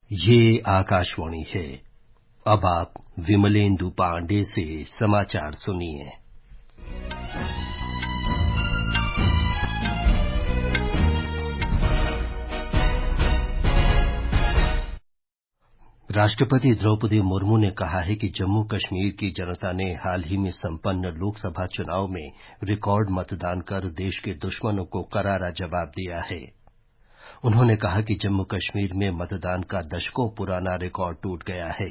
ये आकाशवाणी है। अब आप विमलेंदु पांडे से समाचार सुनिए। राष्ट्रपति द्रौपदी मुर्मू ने कहा है कि जम्मू कश्मीर की जनता ने हाल ही में संपन्न लोकसभा चुनाव में रिकॉर्ड मतदान कर देश के दुश्मनों को करारा जवाब दिया है। उन्होंने कहा कि जम्मू कश्मीर में मतदान का दशकों पुराना रिकॉर्ड टूट गया है।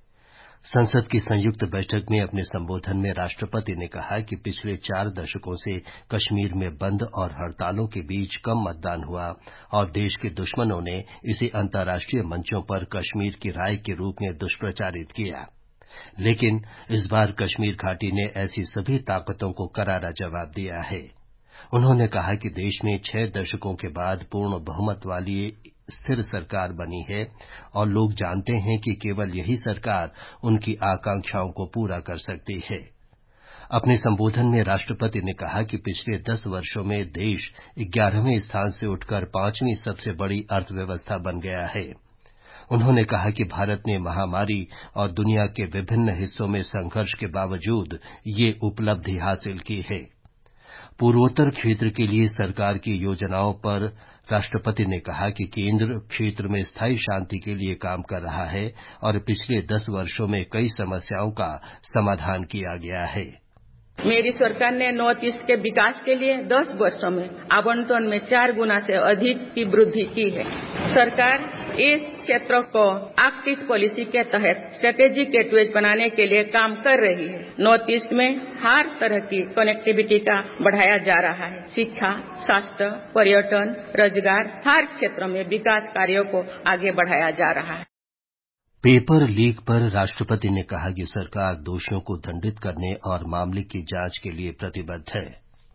संसद की संयुक्त बैठक में अपने संबोधन में राष्ट्रपति ने कहा कि पिछले 4 दशकों से कश्मीर में बंद और हड़तालों के बीच कम मतदान हुआ और देश के दुश्मनों ने इसे अंतर्राष्ट्रीय मंचों पर कश्मीर की राय के रूप में दुष्प्रचारित किया। लेकिन इस बार कश्मीर घाटी ने ऐसी सभी ताकतों को करारा जवाब दिया है। उन्होंने कहा कि देश में 6 दशकों के बाद पूर्ण बहुमत वाली स्थिर सरकार बनी है और लोग जानते हैं कि केवल यही सरकार उनकी आकांक्षाओं को पूरा कर सकती है। अपने संबोधन में राष्ट्रपति ने कहा कि पिछले 10 वर्षों में देश 11वें स्थान से उठकर 5वीं सबसे बड़ी अर्थव्यवस्था बन गया है। उन्होंने कहा कि भारत ने महामारी और दुनिया के विभिन्न हिस्सों में संघर्ष के बावजूद ये उपलब्धि हासिल की है। पूर्वोत्तर क्षेत्र के लिए सरकार की योजनाओं पर राष्ट्रपति ने कहा कि केंद्र क्षेत्र में स्थायी शांति के लिए काम कर रहा है और पिछले 10 वर्षों में कई समस्याओं का समाधान किया गया है। मेरी सरकार ने नॉर्थ ईस्ट के विकास के लिए 10 वर्षों में आवंटन में 4 गुना से अधिक की वृद्धि की है। सरकार इस क्षेत्र को एक्टिव पॉलिसी के तहत स्ट्रेटेजिक गेटवेज बनाने के लिए काम कर रही है। नॉर्थ ईस्ट में हर तरह की कनेक्टिविटी का बढ़ाया जा रहा है। शिक्षा, स्वास्थ्य, पर्यटन, रोजगार, हर क्षेत्र में विकास कार्यों को आगे बढ़ाया जा रहा है। पेपर लीक पर राष्ट्रपति ने कहा कि सरकार दोषियों को दंडित करने और मामले की जांच के लिए प्रतिबद्ध है।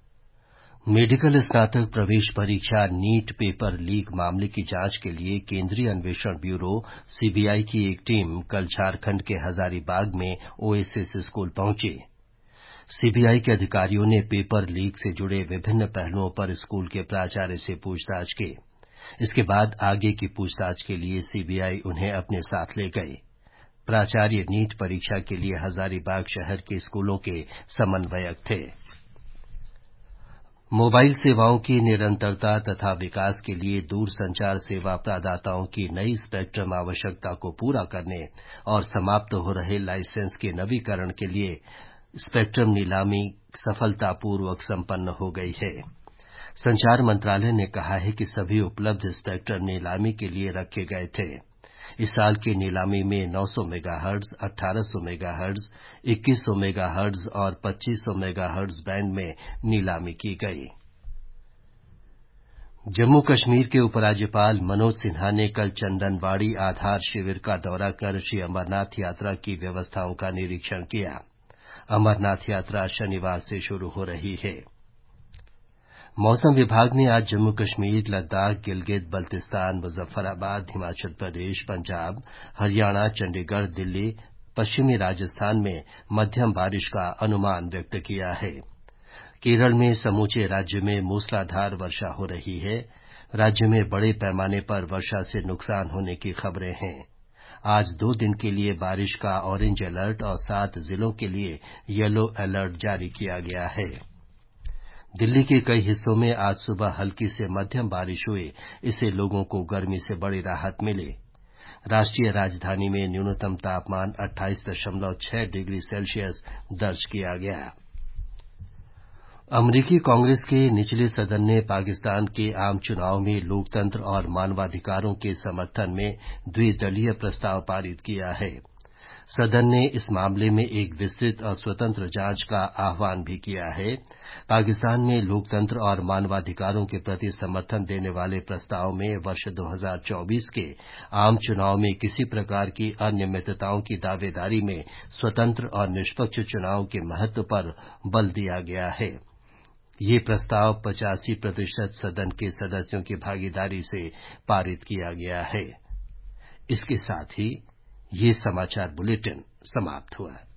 मेडिकल स्नातक प्रवेश परीक्षा नीट पेपर लीक मामले की जांच के लिए केंद्रीय अन्वेषण ब्यूरो सीबीआई की एक टीम कल झारखंड के हजारीबाग में ओएसिस स्कूल पहुंची। सीबीआई के अधिकारियों ने पेपर लीक से जुड़े विभिन्न पहलुओं पर स्कूल के प्राचार्य से पूछताछ की। इसके बाद आगे की पूछताछ के लिए सीबीआई उन्हें अपने साथ ले गई। प्राचार्य नीट परीक्षा के लिए हजारीबाग शहर के स्कूलों के समन्वयक थे। मोबाइल सेवाओं की निरंतरता तथा विकास के लिए दूरसंचार सेवा प्रदाताओं की नई स्पेक्ट्रम आवश्यकता को पूरा करने और समाप्त हो रहे लाइसेंस के नवीकरण के लिए स्पेक्ट्रम नीलामी सफलतापूर्वक संपन्न हो गई है। संचार मंत्रालय ने कहा है कि सभी उपलब्ध स्पेक्ट्रम नीलामी के लिए रखे गए थे। इस साल की नीलामी में 900 मेगाहर्ट्ज, 1800 मेगाहर्ट्ज, 2100 मेगाहर्ट्ज और 2500 मेगाहर्ट्ज बैंड में नीलामी की गई। जम्मू कश्मीर के उपराज्यपाल मनोज सिन्हा ने कल चंदनवाड़ी आधार शिविर का दौरा कर श्री अमरनाथ यात्रा की व्यवस्थाओं का निरीक्षण किया। अमरनाथ यात्रा शनिवार से शुरू हो रही है। मौसम विभाग ने आज जम्मू कश्मीर, लद्दाख, गिलगित बल्तिस्तान, मुजफ्फराबाद, हिमाचल प्रदेश, पंजाब, हरियाणा, चंडीगढ़, दिल्ली, पश्चिमी राजस्थान में मध्यम बारिश का अनुमान व्यक्त किया है। केरल में समूचे राज्य में मूसलाधार वर्षा हो रही है। राज्य में बड़े पैमाने पर वर्षा से नुकसान होने की खबरें हैं। आज 2 दिन के लिए बारिश का ऑरेंज अलर्ट और 7 जिलों के लिए येलो अलर्ट जारी किया गया है। दिल्ली के कई हिस्सों में आज सुबह हल्की से मध्यम बारिश हुई। इससे लोगों को गर्मी से बड़ी राहत मिली। राष्ट्रीय राजधानी में न्यूनतम तापमान 28.6 डिग्री सेल्सियस दर्ज किया गया। अमरीकी कांग्रेस के निचले सदन ने पाकिस्तान के आम चुनाव में लोकतंत्र और मानवाधिकारों के समर्थन में द्विदलीय प्रस्ताव पारित किया है। सदन ने इस मामले में एक विस्तृत और स्वतंत्र जांच का आह्वान भी किया है। पाकिस्तान में लोकतंत्र और मानवाधिकारों के प्रति समर्थन देने वाले प्रस्ताव में वर्ष 2024 के आम चुनाव में किसी प्रकार की अनियमितताओं की दावेदारी में स्वतंत्र और निष्पक्ष चुनाव के महत्व पर बल दिया गया है। ये प्रस्ताव 85% सदन के सदस्यों की भागीदारी से पारित किया गया है। इसके साथ ही ये समाचार बुलेटिन समाप्त हुआ।